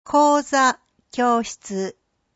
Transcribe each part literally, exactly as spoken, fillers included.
講座、教室。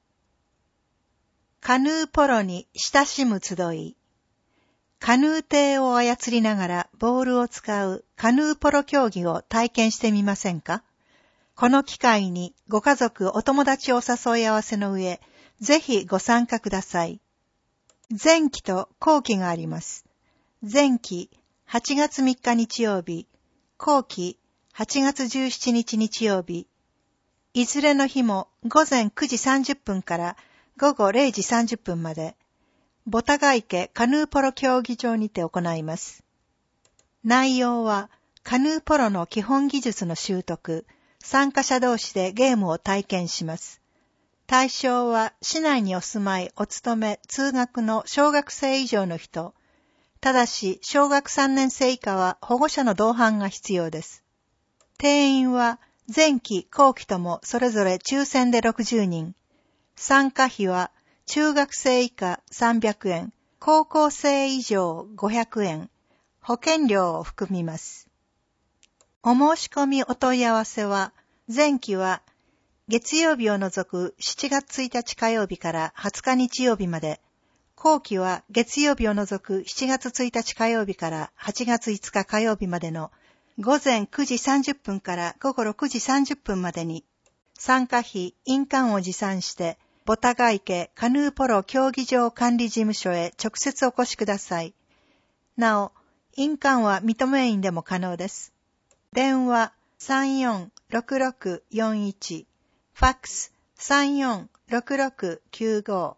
カヌーポロに親しむ集い。カヌー艇を操りながらボールを使うカヌーポロ競技を体験してみませんか？この機会にご家族、お友達をお誘い合わせの上、ぜひご参加ください。前期と後期があります。前期はちがつみっか日曜日、後期はちがつじゅうしちにち日曜日。いずれの日もごぜんくじさんじゅっぷんからごごれいじさんじゅっぷんまで、ボタガ池カヌーポロ競技場にて行います。内容は、カヌーポロの基本技術の習得、参加者同士でゲームを体験します。対象は、市内にお住まい、お勤め、通学の小学生以上の人。ただし、小学さんねん生以下は保護者の同伴が必要です。定員は、前期、後期ともそれぞれ抽選でろくじゅうにん。参加費は、中学生以下さんびゃくえん、高校生以上ごひゃくえん、保険料を含みます。お申し込みお問い合わせは、前期は月曜日を除くしちがつついたち火曜日からはつか日曜日まで、後期は月曜日を除くしちがつついたち火曜日からはちがついつか火曜日までのごぜんくじさんじゅっぷんからごごろくじさんじゅっぷんまでに、参加費、印鑑を持参して、ボタガ池カヌーポロ競技場管理事務所へ直接お越しください。なお、印鑑は認め印でも可能です。電話 さんよんろくろくよんいち、ファックス さんよんろくろくきゅうご。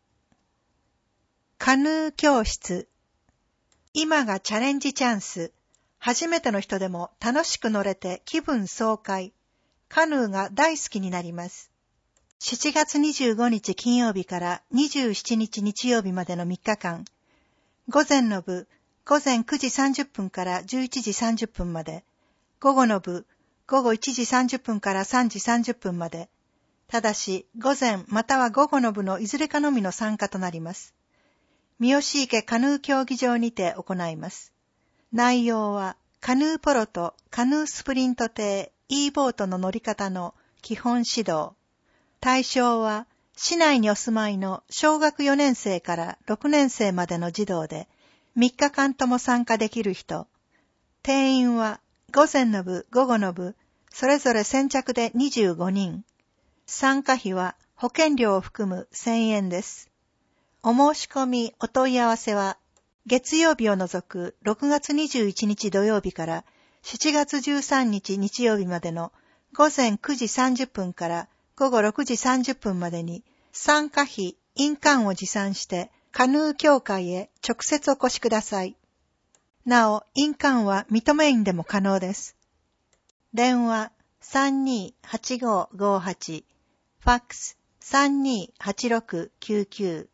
カヌー教室。今がチャレンジチャンス。初めての人でも楽しく乗れて気分爽快。カヌーが大好きになります。しちがつにじゅうごにち金曜日からにじゅうしちにち日曜日までのみっかかん。午前の部、午前くじさんじゅっぷんからじゅういちじさんじゅっぷんまで。午後の部、午後いちじさんじゅっぷんからさんじさんじゅっぷんまで。ただし、午前または午後の部のいずれかのみの参加となります。三好池カヌー競技場にて行います。内容は、カヌーポロとカヌースプリント艇 E ボートの乗り方の基本指導。対象は、市内にお住まいの小学よねん生からろくねん生までの児童で、みっかかんとも参加できる人。定員は、午前の部、午後の部、それぞれ先着でにじゅうごにん。参加費は保険料を含むせんえんです。お申し込み、お問い合わせは、月曜日を除くろくがつにじゅういちにち土曜日からしちがつじゅうさんにち日曜日までの午前くじさんじゅっぷんからごごろくじさんじゅっぷんまでに参加費、印鑑を持参してカヌー協会へ直接お越しください。なお、印鑑は認め印でも可能です。電話 さんにーはちごーごーはち、ファックス さんにーはちろくきゅうきゅう。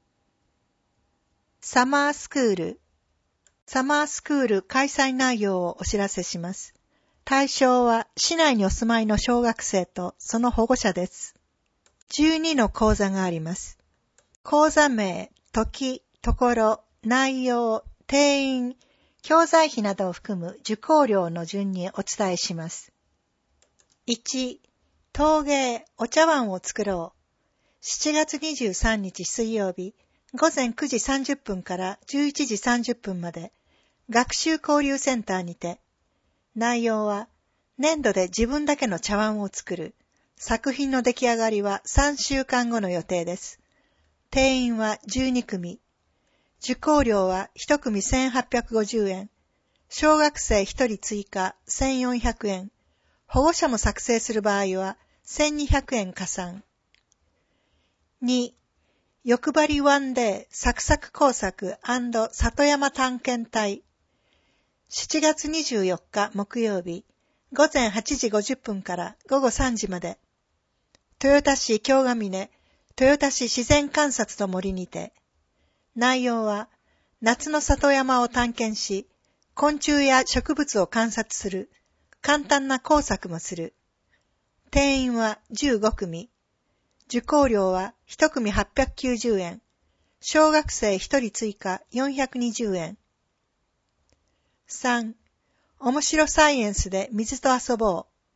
サマースクール。サマースクール開催内容をお知らせします。対象は市内にお住まいの小学生とその保護者です。じゅうにの講座があります。講座名、時、ところ、内容、定員、教材費などを含む受講料の順にお伝えします。いち、陶芸、お茶碗を作ろう。しちがつにじゅうさんにち水曜日、午前くじさんじゅっぷんからじゅういちじさんじゅっぷんまで、学習交流センターにて、内容は、粘土で自分だけの茶碗を作る。作品の出来上がりはさんしゅうかんごの予定です。定員はじゅうにくみ。受講料はいちくみせんはっぴゃくごじゅうえん。小学生ひとり追加せんよんひゃくえん。保護者も作成する場合はせんにひゃくえん加算。に、欲張りワンデーサクサク工作&里山探検隊。しちがつにじゅうよっか木曜日、午前はちじごじゅっぷんからごごさんじまで、豊田市京ヶ峰、豊田市自然観察の森にて、内容は、夏の里山を探検し、昆虫や植物を観察する、簡単な工作もする。定員はじゅうごくみ。受講料はいちくみはっぴゃくきゅうじゅうえん。小学生ひとり追加よんひゃくにじゅうえん。さん、面白サイエンスで水と遊ぼう。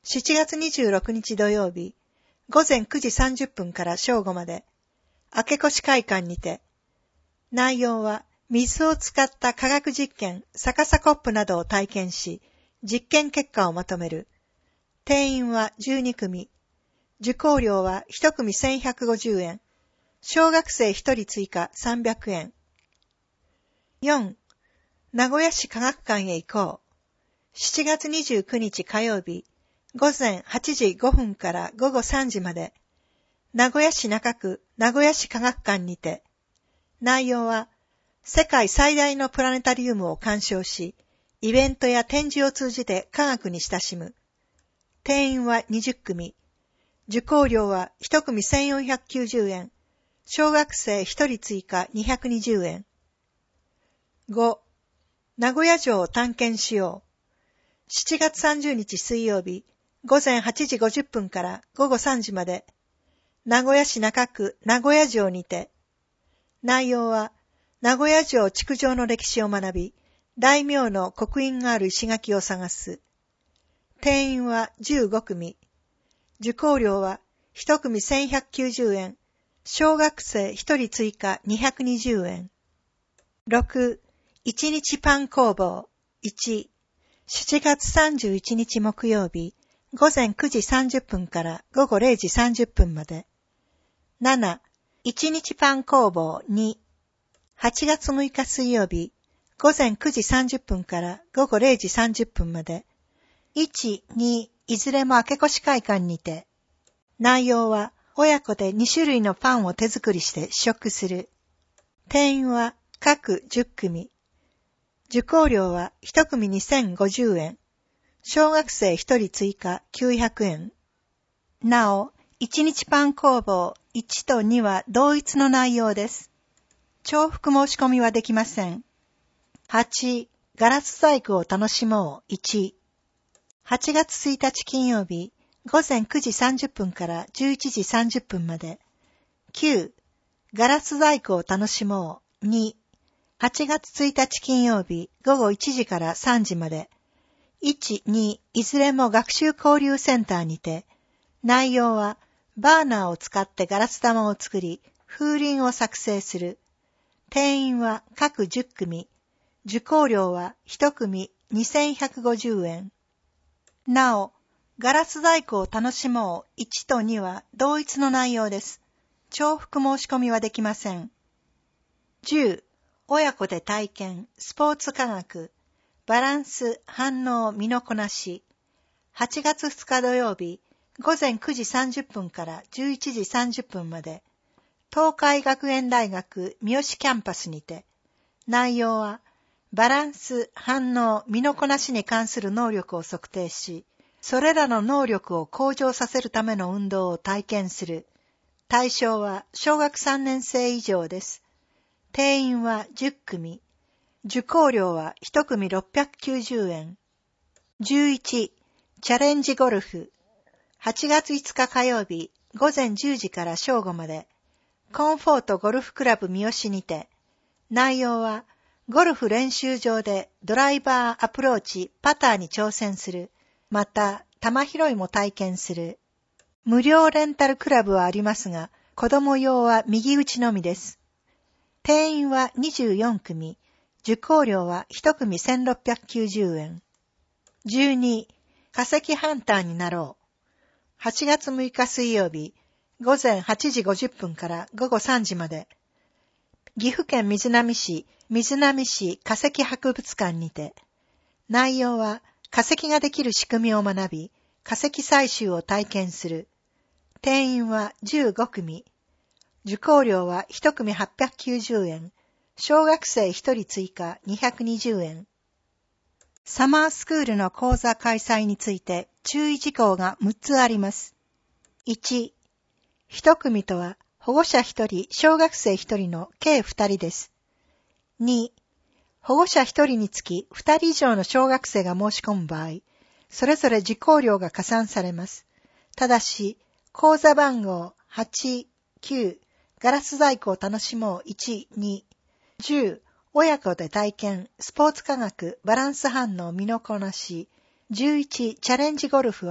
しちがつにじゅうろくにち土曜日、ごぜんくじさんじゅっぷんから正午まで、明越会館にて、内容は水を使った科学実験、逆さコップなどを体験し、実験結果をまとめる。定員はじゅうにくみ。受講料はいち組せんひゃくごじゅうえん。小学生ひとり追加さんびゃくえん。よん. 名古屋市科学館へ行こう。しちがつにじゅうくにち火曜日、ごぜんはちじごふんからごごさんじまで、名古屋市中区名古屋市科学館にて、内容は世界最大のプラネタリウムを鑑賞し、イベントや展示を通じて科学に親しむ。定員はにじゅっくみ。受講料はいち組せんよんひゃくきゅうじゅうえん。小学生ひとり追加にひゃくにじゅうえん。ご. 名古屋城を探検しよう。しちがつさんじゅうにち水曜日、ごぜんはちじごじゅっぷんからごごさんじまで、名古屋市中区名古屋城にて、内容は名古屋城築城の歴史を学び、大名の刻印がある石垣を探す。定員はじゅうごくみ。受講料はいち組せんひゃくきゅうじゅうえん。小学生ひとり追加にひゃくにじゅうえん。ろく. 一日パン工房。いち. しちがつさんじゅういちにち木曜日、ごぜんくじさんじゅっぷんからごごれいじさんじゅっぷんまで。なな. 一日パン工房に。はちがつむいか水曜日、ごぜんくじさんじゅっぷんからごごれいじさんじゅっぷんまで。いち、に、いずれも明越会館にて。内容は親子でにしゅるいのパンを手作りして試食する。定員は各じゅっくみ。受講料はいち組にせんごじゅうえん。小学生ひとり追加きゅうひゃくえん。なお、一日パン工房いちとには同一の内容です。重複申し込みはできません。はち. ガラス細工を楽しもういち。はちがつついたち金曜日、ごぜんくじさんじゅっぷんからじゅういちじさんじゅっぷんまで。きゅう. ガラス細工を楽しもうに。はちがつついたち金曜日、ごごいちじからさんじまで。いち、に、いずれも学習交流センターにて。内容は、バーナーを使ってガラス玉を作り、風鈴を作成する。定員は各じゅっくみ。受講料はいち組にせんひゃくごじゅうえん。なお、ガラス細工を楽しもういちとには同一の内容です。重複申し込みはできません。じゅう. 親子で体験、スポーツ科学、バランス、反応、身のこなし。はちがつふつか土曜日、ごぜんくじさんじゅっぷんからじゅういちじさんじゅっぷんまで。東海学園大学三好キャンパスにて。内容は、バランス、反応、身のこなしに関する能力を測定し、それらの能力を向上させるための運動を体験する。対象は小学さんねんせい以上です。定員はじゅっくみ。受講料はいち組ろっぴゃくきゅうじゅうえん。じゅういち. チャレンジゴルフ。はちがついつか火曜日、ごぜんじゅうじから正午まで。コンフォートゴルフクラブ三好にて。内容は、ゴルフ練習場でドライバー、アプローチ、パターに挑戦する。また、球拾いも体験する。無料レンタルクラブはありますが、子供用は右打ちのみです。定員はにじゅうよん組。受講料はいち組せんろっぴゃくきゅうじゅうえん。じゅうに. 化石ハンターになろう。はちがつむいか水曜日、ごぜんはちじごじゅっぷんからごごさんじまで。岐阜県瑞浪市、瑞浪市化石博物館にて。内容は化石ができる仕組みを学び、化石採集を体験する。定員はじゅうご組。受講料はいち組はっぴゃくきゅうじゅうえん。小学生ひとり追加にひゃくにじゅうえん。サマースクールの講座開催について注意事項がむっつあります。いち. いち組とは保護者ひとり、小学生ひとりの計ふたりです。に. 保護者ひとりにつきふたり以上の小学生が申し込む場合、それぞれ受講料が加算されます。ただし、講座番号はち、きゅう、ガラス細工を楽しもういち、に、じゅう、親子で体験、スポーツ科学、バランス反応、身のこなし、じゅういち、チャレンジゴルフは、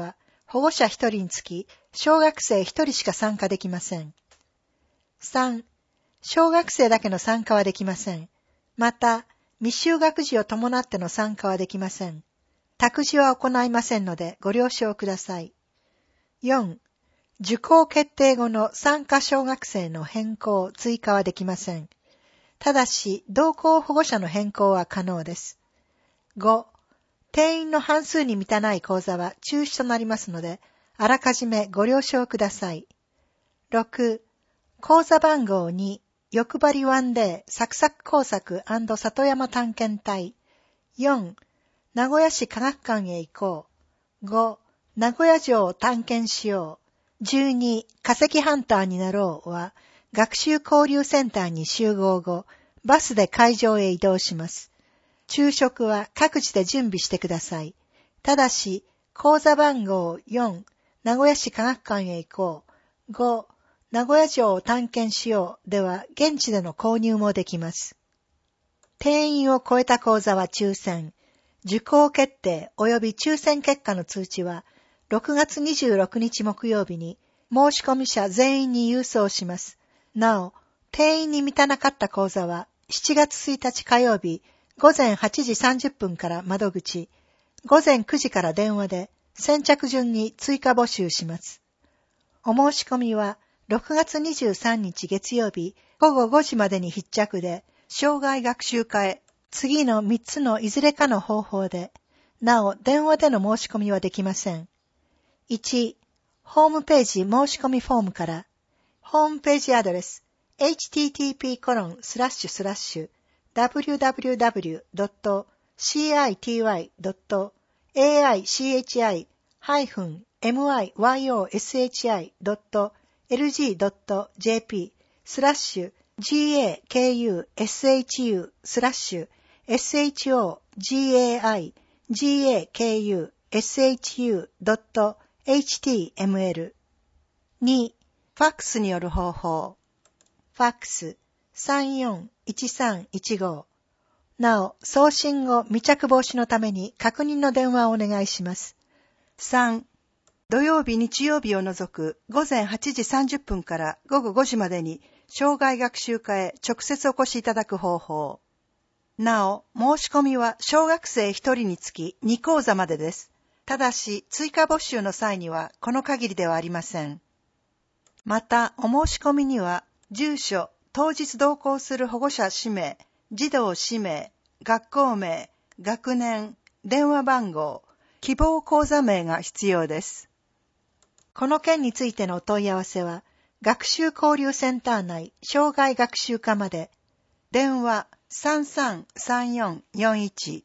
保護者ひとりにつき、小学生ひとりしか参加できません。さん、小学生だけの参加はできません。また、未就学児を伴っての参加はできません。託児は行いませんのでご了承ください。よん、受講決定後の参加小学生の変更・追加はできません。ただし、同行保護者の変更は可能です。ご、定員の半数に満たない講座は中止となりますので、あらかじめご了承ください。ろく、講座番号に、欲張りワンデーサクサク工作&里山探検隊。よん、名古屋市科学館へ行こう。ご、名古屋城を探検しよう。じゅうに、化石ハンターになろうは、学習交流センターに集合後、バスで会場へ移動します。昼食は各自で準備してください。ただし、講座番号よん、名古屋市科学館へ行こう。ご、名古屋城を探検しようでは、現地での購入もできます。定員を超えた講座は抽選。受講決定及び抽選結果の通知は、ろくがつにじゅうろくにち木曜日に申し込み者全員に郵送します。なお、定員に満たなかった講座は、しちがつついたち火曜日、ごぜんはちじさんじゅっぷんから窓口、ごぜんくじから電話で先着順に追加募集します。お申し込みはろくがつにじゅうさんにち月曜日ごごごじまでに必着で、生涯学習課へ次のみっつのいずれかの方法で、なお電話での申し込みはできません。いち、ホームページ申し込みフォームから、ホームページアドレス エイチティーティーピーコロンスラッシュスラッシュダブリューダブリューダブリュードットシーアイティーワイドットエーアイシーエイチアイハイフンエムアイワイオーエスエイチアイドットエルジードットジェーピースラッシュ ジーエーケーユーエスエイチユー スラッシュ エスエイチオージーエーアイジーエーケーユーエスエイチユードットエイチティーエムエル に、ファックスによる方法。ファックスさんよんいちさんいちご。なお、送信後未着防止のために確認の電話をお願いします。さん、土曜日日曜日を除くごぜんはちじさんじゅっぷんからごごごじまでに生涯学習課へ直接お越しいただく方法。なお、申し込みは小学生ひとりにつきに講座までです。ただし、追加募集の際にはこの限りではありません。また、お申し込みには、住所、当日同行する保護者氏名、児童氏名、学校名、学年、電話番号、希望講座名が必要です。この件についてのお問い合わせは、学習交流センター内生涯学習課まで、電話さんさんさんよんよんいち。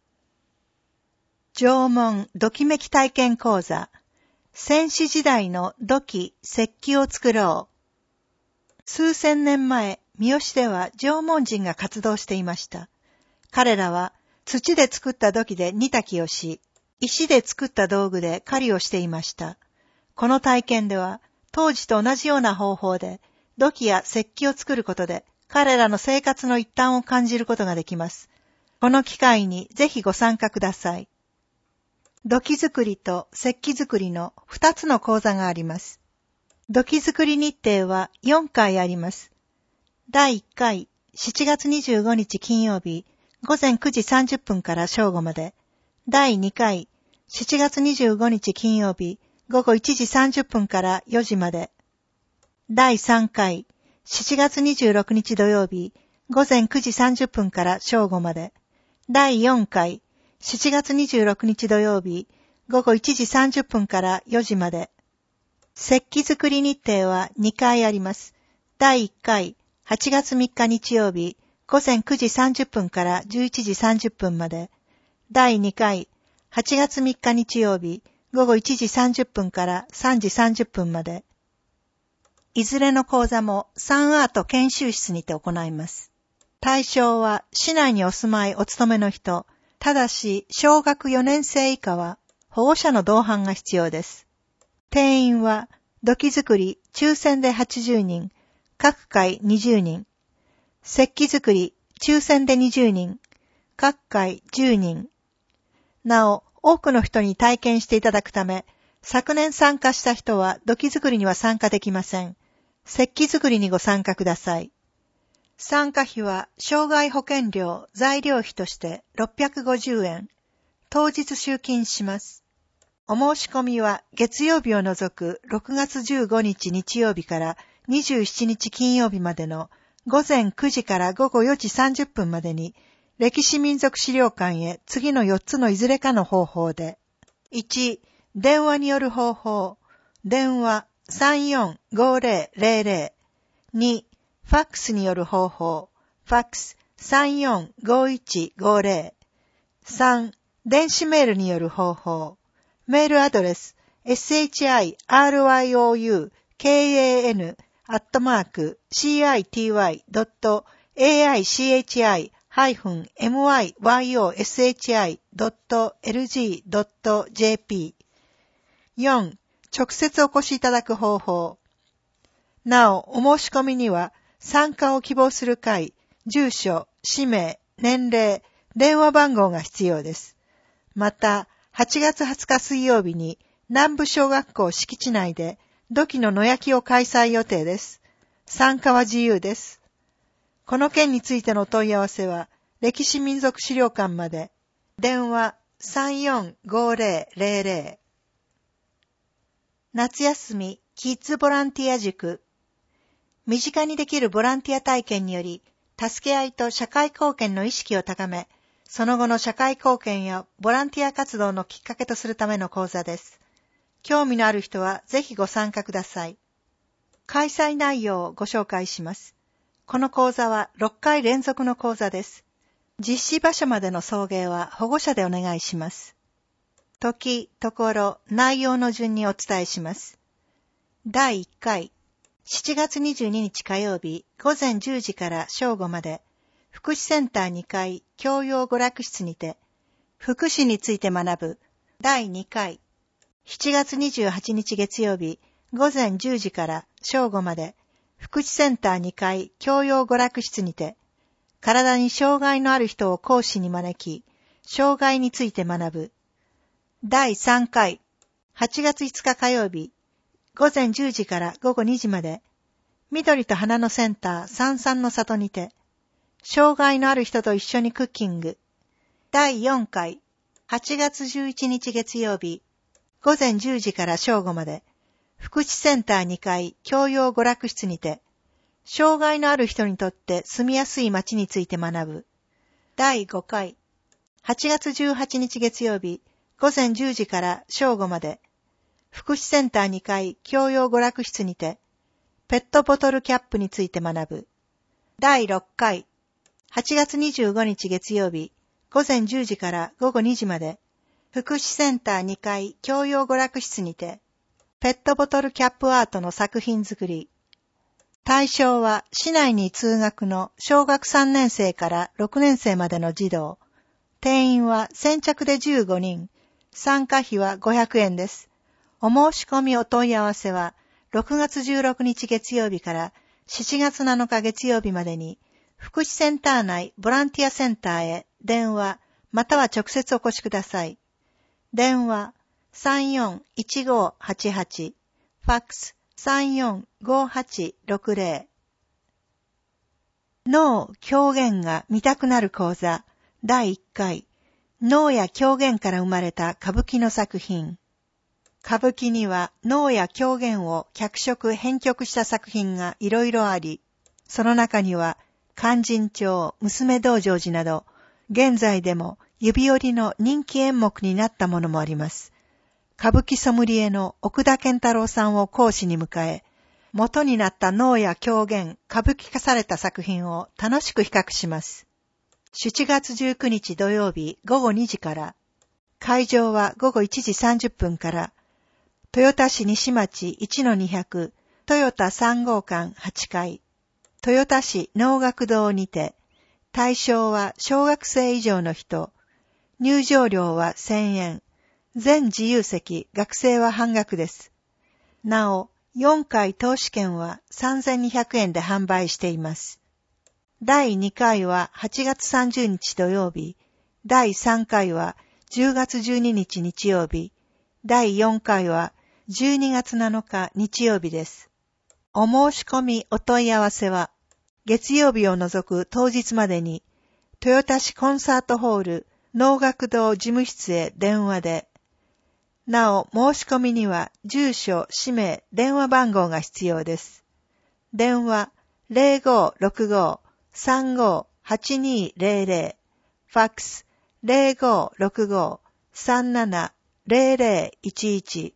縄文土器めき体験講座、先史時代の土器、石器を作ろう。数千年前、三好では縄文人が活動していました。彼らは土で作った土器で煮炊きをし、石で作った道具で狩りをしていました。この体験では、当時と同じような方法で土器や石器を作ることで、彼らの生活の一端を感じることができます。この機会にぜひご参加ください。土器作りと石器作りの二つの講座があります。土器作り日程はよんかいあります。だいいっかい、しちがつにじゅうごにち金曜日、ごぜんくじさんじゅっぷんから正午まで。だいにかい、しちがつにじゅうごにち金曜日、ごごいちじさんじゅっぷんからよじまで。だいさんかい、しちがつにじゅうろくにち土曜日、ごぜんくじさんじゅっぷんから正午まで。だいよんかい、しちがつにじゅうろくにち土曜日、ごごいちじさんじゅっぷんからよじまで。石器作り日程はにかいあります。だいいっかい、はちがつみっか日曜日、ごぜんくじさんじゅっぷんからじゅういちじさんじゅっぷんまで。だいにかい、はちがつみっか日曜日、ごごいちじさんじゅっぷんからさんじさんじゅっぷんまで。いずれの講座もサンアート研修室にて行います。対象は市内にお住まいお勤めの人、ただし小学よねんせい以下は保護者の同伴が必要です。定員は土器作り抽選ではちじゅうにん、各回にじゅうにん。石器作り抽選でにじゅうにん、各回じゅうにん。なお、多くの人に体験していただくため、 昨年参加した人は土器作りには参加できません。石器作りにご参加ください。参加費は障害保険料、材料費としてろっぴゃくごじゅうえん。当日集金します。お申し込みは月曜日を除くろくがつじゅうごにち日曜日からにじゅうしちにち金曜日までの午前くじから午後よじさんじゅっぷんまでに歴史民族資料館へ次のよっつのいずれかの方法で。いち、電話による方法。電話 さんよんごーぜろぜろぜろ。に、ファックスによる方法。ファックス さんよんごいちごーぜろ。さん、電子メールによる方法。メールアドレス エスエイチアイアールワイオーユーケーエーエヌ アットマーク シーアイティーワイ ドット エーアイシーエイチアイ ハイフン エムワイワイオーエスエイチアイ ドット エルジー ドット ジェーピー。よん、直接お越しいただく方法。なお、お申し込みには参加を希望する会、住所、氏名、年齢、電話番号が必要です。また、はちがつはつか水曜日に南部小学校敷地内で土器の野焼きを開催予定です。参加は自由です。この件についての問い合わせは歴史民族資料館まで。電話 さんよんごーぜろぜろぜろ。夏休みキッズボランティア塾。身近にできるボランティア体験により助け合いと社会貢献の意識を高め、その後の社会貢献やボランティア活動のきっかけとするための講座です。興味のある人はぜひご参加ください。開催内容をご紹介します。この講座はろっかい連続の講座です。実施場所までの送迎は保護者でお願いします。時、ところ、内容の順にお伝えします。だいいっかい、しちがつにじゅうににち火曜日午前じゅうじから正午まで、福祉センターにかい教養娯楽室にて、福祉について学ぶだいにかい、しちがつにじゅうはちにち月曜日午前じゅうじから正午まで、福祉センターにかい教養娯楽室にて、体に障害のある人を講師に招き、障害について学ぶだいさんかい、はちがついつか火曜日午前じゅうじから午後にじまで、緑と花のセンターさんさんの里にて、障害のある人と一緒にクッキング。だいよんかい、はちがつじゅういちにち月曜日、午前じゅうじから正午まで、福祉センターにかい教養娯楽室にて、障害のある人にとって住みやすい街について学ぶ。だいごかい、はちがつじゅうはちにち月曜日、午前じゅうじから正午まで、福祉センターにかい教養娯楽室にて、ペットボトルキャップについて学ぶ。だいろっかい、はちがつにじゅうごにち月曜日、午前じゅうじから午後にじまで、福祉センターにかい教養娯楽室にて、ペットボトルキャップアートの作品作り。対象は市内に通学の小学さんねんせいからろくねんせいまでの児童。定員は先着でじゅうごにん。参加費はごひゃくえんです。お申し込みお問い合わせはろくがつじゅうろくにち月曜日からしちがつなのか月曜日までに、福祉センター内ボランティアセンターへ電話または直接お越しください。電話 さんよんいちごはちはち、ファックス さんよんごはちろくぜろ。脳・狂言が見たくなる講座だいいっかい、脳や狂言から生まれた歌舞伎の作品。歌舞伎には脳や狂言を脚色編曲した作品がいろいろあり、その中には勧進帳、娘道成寺など、現在でも指折りの人気演目になったものもあります。歌舞伎ソムリエの奥田健太郎さんを講師に迎え、元になった能や狂言、歌舞伎化された作品を楽しく比較します。しちがつじゅうくにち土曜日午後にじから、会場はごごいちじさんじゅっぷんから、豊田市西町 いちのにひゃく、豊田さんごうかんはちかい、豊田市能楽堂にて、対象は小学生以上の人、入場料はせんえん、全自由席、学生は半額です。なお、よんかい投資券はさんぜんにひゃくえんで販売しています。だいにかいははちがつさんじゅうにち土曜日、だいさんかいはじゅうがつじゅうににち日曜日、 だいよんかいはじゅうにがつなのか日曜日です。お申し込みお問い合わせは、月曜日を除く当日までに、豊田市コンサートホール能楽堂事務室へ電話で、なお申し込みには住所、氏名、電話番号が必要です。電話 ゼロごーろくごーさんごーはちにーゼロゼロ、ファックス ゼロごーろくごーさんななゼロゼロいちいち。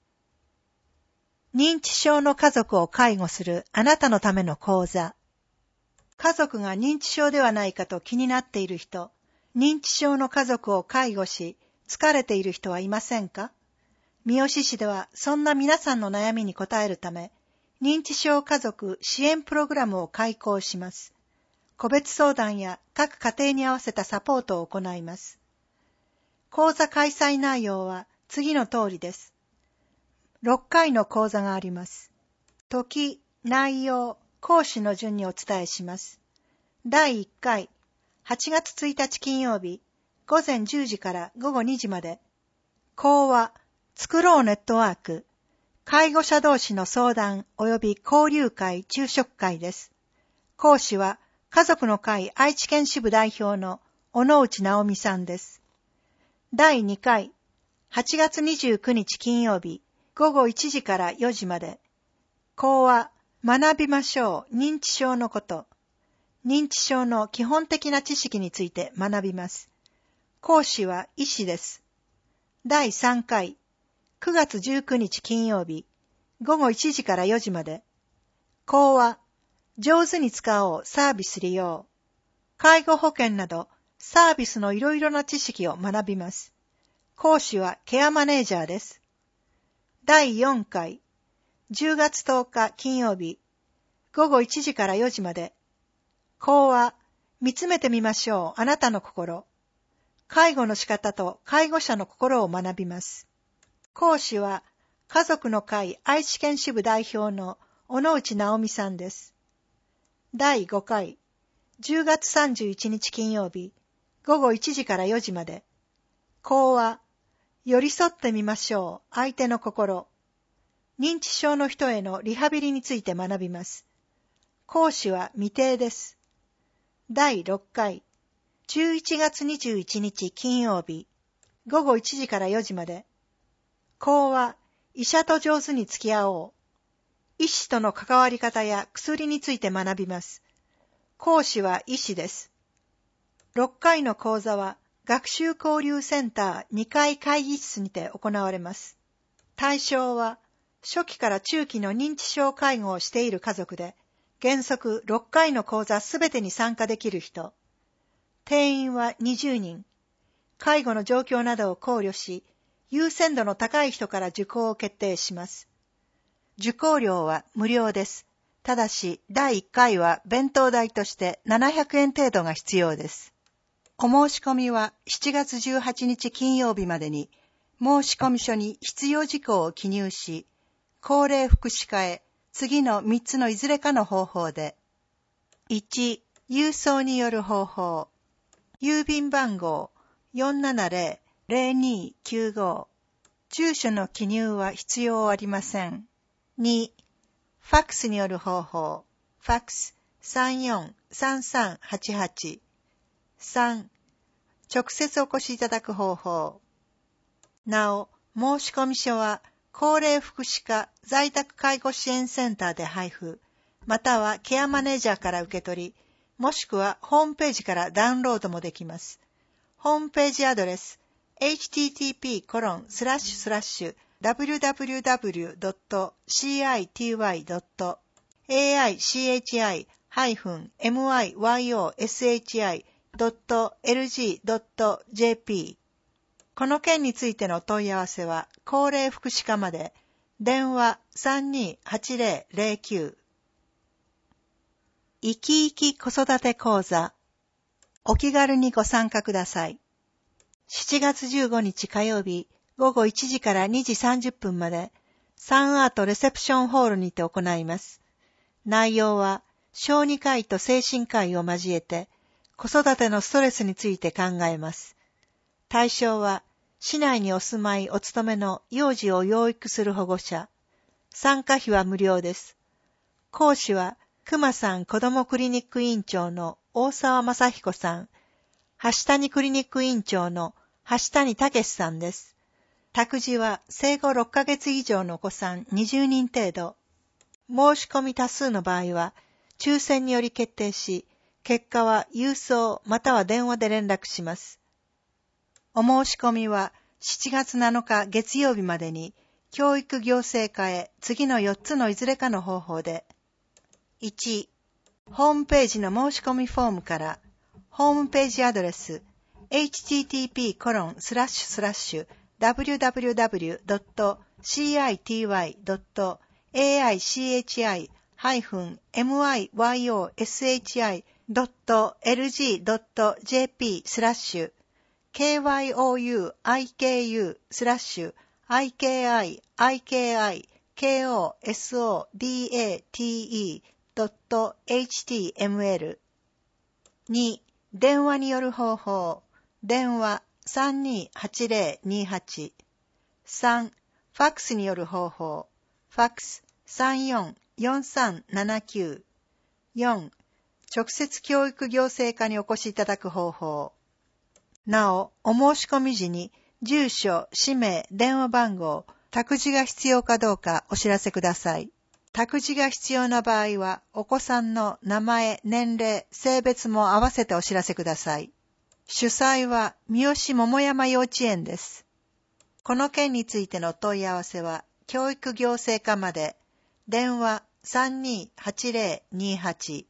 認知症の家族を介護するあなたのための講座。家族が認知症ではないかと気になっている人、認知症の家族を介護し、疲れている人はいませんか？三好市ではそんな皆さんの悩みに応えるため、認知症家族支援プログラムを開講します。個別相談や各家庭に合わせたサポートを行います。講座開催内容は次の通りです。ろっかいの講座があります。時、内容、講師の順にお伝えします。だいいっかい、はちがつついたち金曜日、ごぜんじゅうじからごごにじまで。講話、作ろうネットワーク、介護者同士の相談及び交流会昼食会です。講師は、家族の会愛知県支部代表の小野内直美さんです。だいにかい、はちがつにじゅうくにち金曜日、ごごいちじからよじまで。講話、学びましょう認知症のこと。認知症の基本的な知識について学びます。講師は医師です。だいさんかい、くがつじゅうくにち金曜日、ごごいちじからよじまで。講話、上手に使おうサービス利用。介護保険などサービスのいろいろな知識を学びます。講師はケアマネージャーです。だいよんかい、じゅうがつとおか金曜日、ごごいちじからよじまで。講話、見つめてみましょうあなたの心。介護の仕方と介護者の心を学びます。講師は家族の会愛知県支部代表の小野内直美さんです。だいごかい、じゅうがつさんじゅういちにち金曜日、ごごいちじからよじまで。講話、寄り添ってみましょう相手の心。認知症の人へのリハビリについて学びます。講師は未定です。だいろっかい、じゅういちがつにじゅういちにち金曜日、ごごいちじからよじまで。講話、医者と上手に付き合おう。医師との関わり方や薬について学びます。講師は医師です。ろっかいの講座は学習交流センターにかい会議室にて行われます。対象は初期から中期の認知症介護をしている家族で、原則ろっかいの講座すべてに参加できる人。定員はにじゅうにん。介護の状況などを考慮し、優先度の高い人から受講を決定します。受講料は無料です。ただし、だいいっかいは弁当代としてななひゃくえん程度が必要です。お申し込みはしちがつじゅうはちにち金曜日までに、申込書に必要事項を記入し、高齢福祉課へ次のみっつのいずれかの方法で。いち、郵送による方法。郵便番号 よんななゼロ ゼロにきゅうご。住所の記入は必要ありません。に、ファックスによる方法。ファックス さんよんさんさんはちはち。さん、直接お越しいただく方法。なお、申込書は高齢福祉課在宅介護支援センターで配布、またはケアマネージャーから受け取り、もしくはホームページからダウンロードもできます。ホームページアドレス エイチティーティーピーコロンスラッシュスラッシュダブリューダブリューダブリュードットシーアイティーワイドットエーアイシーエイチアイハイフンエムワイワイオーエスエイチアイドットエルジードットジェーピー。この件についての問い合わせは高齢福祉課まで。電話 さんにーはちゼロゼロきゅう。生き生き子育て講座。お気軽にご参加ください。しちがつじゅうごにち火曜日ごごいちじからにじさんじゅっぷんまでサンアートレセプションホールにて行います。内容は小児科医と精神科医を交えて子育てのストレスについて考えます。対象は市内にお住まいお勤めの幼児を養育する保護者。参加費は無料です。講師は、熊さん子どもクリニック委員長の大沢正彦さん、橋谷クリニック委員長の橋谷武さんです。託児は生後ろっかげつ以上のお子さんにじゅうにん程度。申し込み多数の場合は、抽選により決定し、結果は郵送または電話で連絡します。お申し込みはしちがつなのか月曜日までに、教育行政課へ次のよっつのいずれかの方法で。いち、ホームページの申し込みフォームから、ホームページアドレス、エイチティーティーピーコロンスラッシュスラッシュダブリュダブリュダブリュドットシーアイティーワイドットエーアイシーエイチアイハイフンエムアイワイオーエスエイチアイドットエルジードットジェーピースラッシュ ケーワイオーユーアイケーユー スラッシュ アイケーアイアイケーアイケーオーエスオーディーエーティーイードットエイチティーエムエル に、電話による方法。電話 さんにーはちゼロにーはち さん、ファックスによる方法。ファックス さんよんよんさんななきゅう よん、直接教育行政課にお越しいただく方法。なお、お申し込み時に住所、氏名、電話番号、託児が必要かどうかお知らせください。託児が必要な場合は、お子さんの名前、年齢、性別も合わせてお知らせください。主催は三好桃山幼稚園です。この件についての問い合わせは、教育行政課まで、電話 さんにーはちゼロにーはち